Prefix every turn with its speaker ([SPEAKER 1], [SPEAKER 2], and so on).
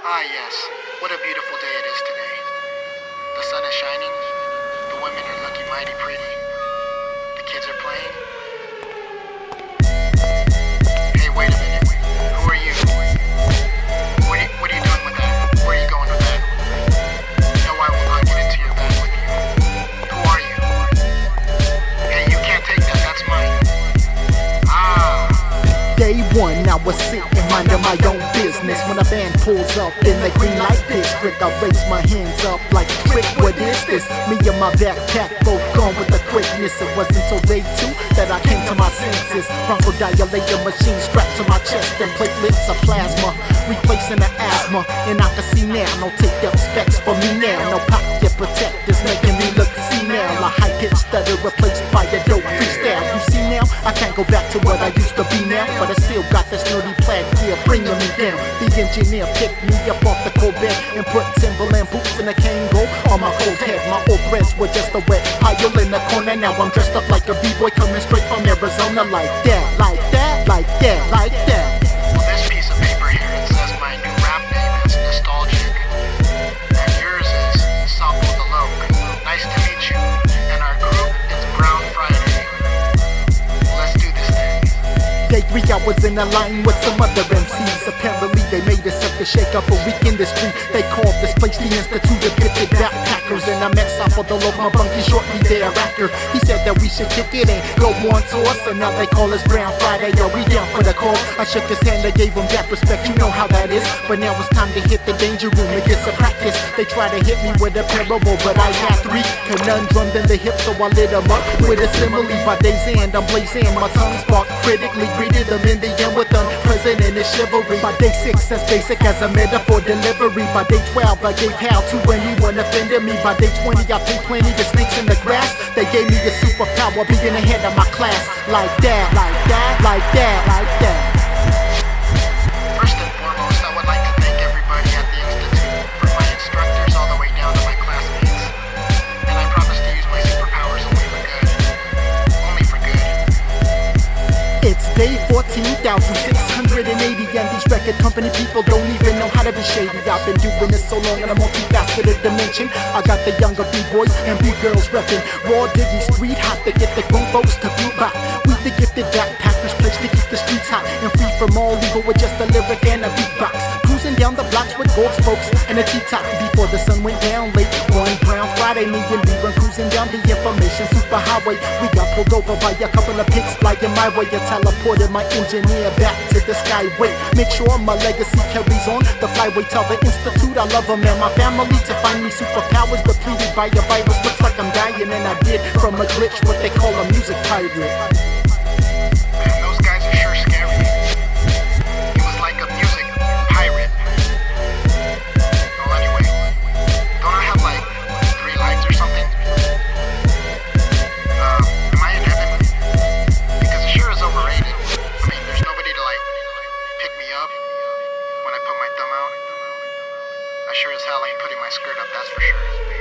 [SPEAKER 1] Ah yes, what a beautiful day it is today. The sun is shining, the women are looking mighty pretty, the kids are playing. Hey, wait a minute, who are you? What are you doing with that? Where are you going with that? No, I will not get into your bag with you. Who are you? Hey, you can't take that, that's mine.
[SPEAKER 2] Day one, I was sitting minding my own business when a band pulls up in the green light district. I raise my hands up like, quick, what is this? Me and my backpack both gone with the quickness. It wasn't till day two that I came to my senses. Bronchodilator machine strapped to my chest and platelets of plasma, replacing the asthma. And I can see now, no take up specs for me now. No pocket protectors making me look senile. A high-pitched stutter replaced by a dope freestyle. You see now, I can't go back to what I used to be now, but I still got this nerdy plaid gear bringing me down. The engineer picked me up off the cold bed and put Timberland boots and a Kango on my cold head. My old threads were just a wet pile in the corner. Now I'm dressed up like a b-boy coming straight from Arizona. Like that, like that, like that, like that.
[SPEAKER 1] Well, this piece of paper here, it says my new rap name is Nostalgic, and yours is Sapo the Loke. Nice to meet you, and our group is Brown Friday. Let's do this thing.
[SPEAKER 2] Day 3, I was in a line with some other MCs. Apparently they made us up to shake up a weak industry. They called this place the Institute of Gifted Backpackers, and I met Sapo the Loke, my bunkie, shortly thereafter. He said that we should kick it and go on tour, so now they call us Brown Friday. Yo, we down for the cause. I shook his hand, I gave him that respect, you know how that is. But now it's time to hit the danger room and get some practice. They try to hit me with a parable, but I had 3 conundrums in the hip, so I lit them up with a simile. By day's end, I'm blazing, my tongue sparked critically, greeted them in the end with unprecedented chivalry. By day 6, as basic as a metaphor delivery. By day 12, I gave hell to anyone offended me. By day 20, I paid plenty to snakes in the grass. They gave me a superpower, being ahead of my class. Like that, like that, like that, like that.
[SPEAKER 1] First and foremost, I would like to thank everybody at the Institute, from my instructors all the way down to my classmates. And I promise to use my superpowers only for good. Only for good.
[SPEAKER 2] It's day 14,680, and these record company people don't even know how to be shady. I've been doing this so long in a multifaceted dimension. I got the younger B-boys and B-girls reppin' raw, diggy, street hot. They get the grown folks to beat back. We the gifted backpackers, place to keep the streets hot and free from all evil with just a lyric and a beatbox. Cruising down the blocks with gold spokes and a T-top before the sun went down late. One Brown Friday, me and we run cruising down the information superhighway. We got pulled over by a couple of pigs flying my way. I teleported my engineer back to the skyway. Make sure my legacy carries on the flyway. Tell the Institute I love them and my family to find me superpowers depleted by a virus. Looks like I'm dying, and I did from a glitch what they call a music pirate.
[SPEAKER 1] Man, those guys are sure scary. He was like a music pirate. Well, anyway, don't I have like 3 lives or something? Am I in heaven? Because it sure is overrated. I mean, there's nobody to like pick me up when I put my thumb out. I sure as hell ain't putting my skirt up, that's for sure.